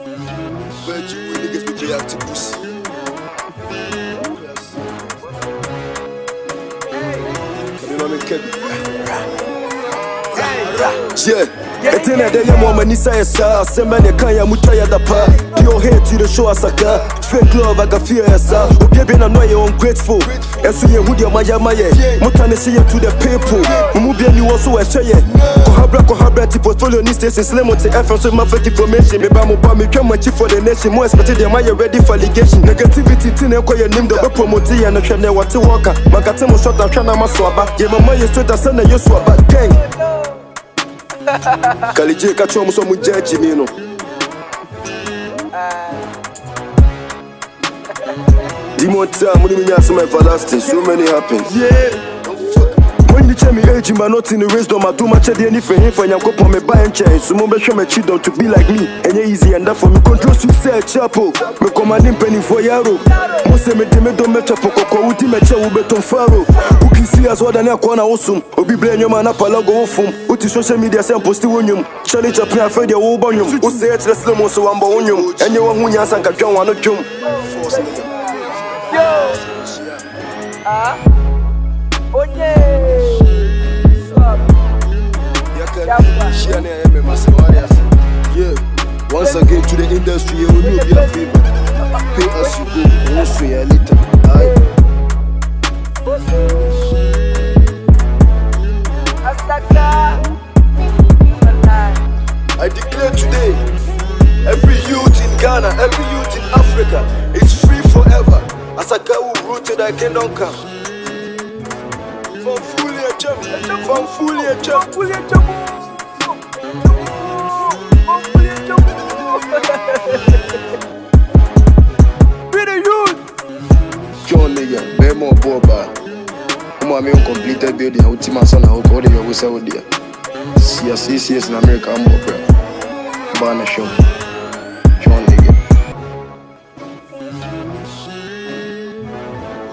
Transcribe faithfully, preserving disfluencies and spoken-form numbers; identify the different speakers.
Speaker 1: Virgin, we niggas be reacting pussy. Come on, man, Kevin. Yeah. It's in a day, I'm on my Nisa, sir. Send me a Kaya Mutaya da pa. Pure hate to the show as a car. Fake love, I can fear, sir. You've been annoying, ungrateful. And so you would your Maya Maya. Mutani see you to the people. Mubian, you also a share. Kohabra, Kohabra, portfolio needs to slim to F so my fake information. Maybe I'm about me, come my chief for the nation. More expected than Maya ready for allegation. Negativity, Tina, call your name, the promoter, and a channel, what to walk. Makatamo shot, I'm trying to swabba. Yeah, my Maya straight, I send a you swabba gang. Kalije kacho muso mujeji mino. Dimonta muni minyasa my everlasting. So many happen. Yeah. When you tell me age, man, not in the wisdom. I do much of anything for him. Go me buy and change. So mumbe show me children to be like me. And yeah, easy and that for me control success chapel. Me commanding penny for yaro. Mose me deme do me chapo koko uti me che ubeton faro. Uki see as what na kwana osum. Obi blame your man up alago ofum. Uti social media say post wonyum. Charlie Chaplin afraid your ubonyum. U say it let's slow so amba wonyum. And you want hunya sanka dwan wano jum. Yo. Ah. Onye. Yeah, once again to the industry, you will be a favor. Pay as you go, also a little. Aye. I declare today, every youth in Ghana, every youth in Africa is free forever. Asaka who rooted I cannot come. From fully a jump, from fully a jump, fully a jump. John Nigga, Bemo Boba. I'm a completed building. How Tima son, how old you was out there? C S C S in America, I'm more proud. Banner show.